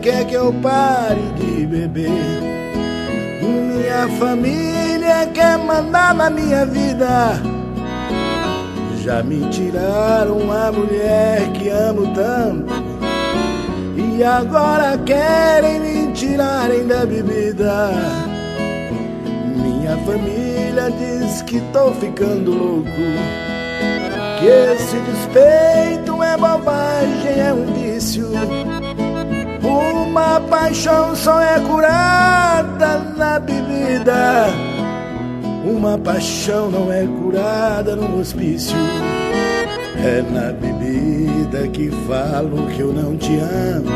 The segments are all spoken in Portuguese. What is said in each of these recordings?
quer que eu pare de beber. Minha família quer mandar na minha vida. Já me tiraram a mulher que amo tanto, e agora querem me tirarem da bebida. Minha família diz que tô ficando louco, que esse despeito é bobagem, é um vício. Uma paixão só é curada na bebida. Uma paixão não é curada no hospício. É na bebida que falo que eu não te amo.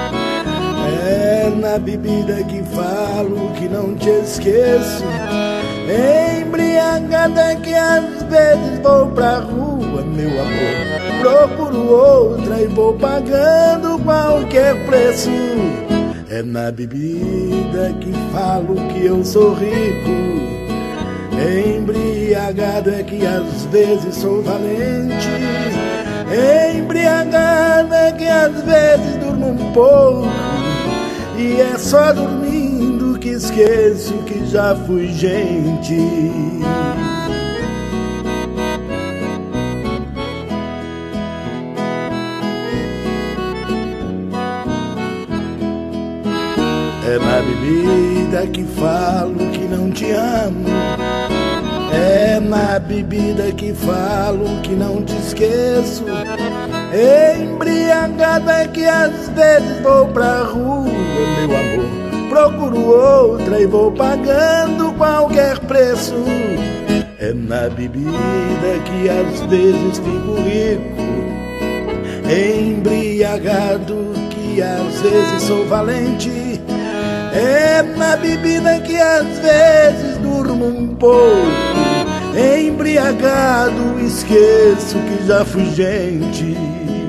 É na bebida que falo que não te esqueço. Embriagada que às vezes vou pra rua, meu amor, procuro outra e vou pagando qualquer preço. É na bebida que falo que eu sou rico. Embriagado é que às vezes sou valente. Embriagado é que às vezes durmo um pouco, e é só dormindo que esqueço que já fui gente. É na bebida que falo que não te amo. É na bebida que falo que não te esqueço. Embriagada é que às vezes vou pra rua, meu amor, procuro outra e vou pagando qualquer preço. É na bebida que às vezes fico rico. Embriagado que às vezes sou valente. É na bebida que às vezes durmo um pouco. Embriagado esqueço que já fui gente.